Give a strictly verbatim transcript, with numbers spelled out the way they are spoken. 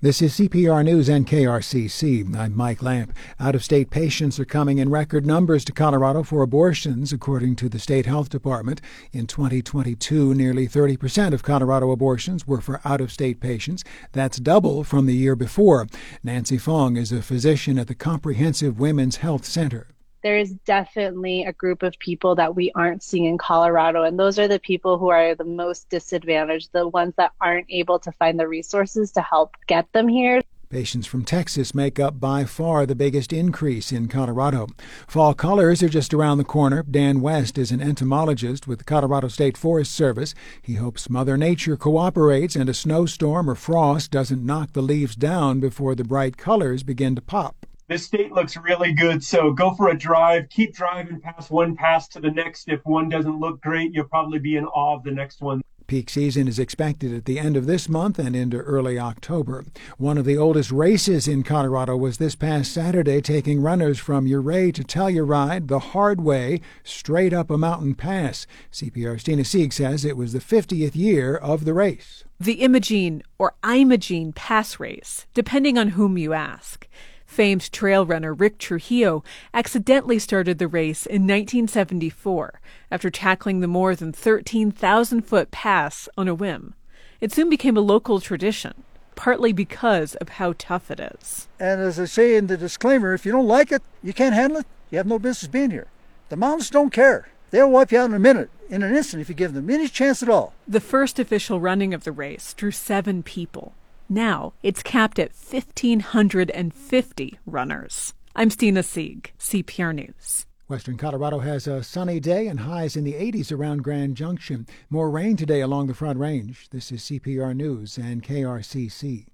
This is C P R News and K R C C. I'm Mike Lamp. Out-of-state patients are coming in record numbers to Colorado for abortions, according to the state health department. In twenty twenty-two, nearly thirty percent of Colorado abortions were for out-of-state patients. That's double from the year before. Nancy Fong is a physician at the Comprehensive Women's Health Center. There is definitely a group of people that we aren't seeing in Colorado, and those are the people who are the most disadvantaged, the ones that aren't able to find the resources to help get them here. Patients from Texas make up by far the biggest increase in Colorado. Fall colors are just around the corner. Dan West is an entomologist with the Colorado State Forest Service. He hopes Mother Nature cooperates and a snowstorm or frost doesn't knock the leaves down before the bright colors begin to pop. This state looks really good, so go for a drive. Keep driving past one pass to the next. If one doesn't look great, you'll probably be in awe of the next one. Peak season is expected at the end of this month and into early October. One of the oldest races in Colorado was this past Saturday, taking runners from Ouray to Telluride the hard way, straight up a mountain pass. C P R's Tina Sieg says it was the fiftieth year of the race. The Imogene or Imogene Pass Race, depending on whom you ask. Famed trail runner Rick Trujillo accidentally started the race in nineteen seventy-four after tackling the more than thirteen thousand foot pass on a whim. It soon became a local tradition, partly because of how tough it is. And as I say in the disclaimer, if you don't like it, you can't handle it, you have no business being here. The mountains don't care. They'll wipe you out in a minute, in an instant, if you give them any chance at all. The first official running of the race drew seven people. Now it's capped at one thousand five hundred fifty runners. I'm Tina Sieg, C P R News. Western Colorado has a sunny day and highs in the eighties around Grand Junction. More rain today along the Front Range. This is C P R News and K R C C.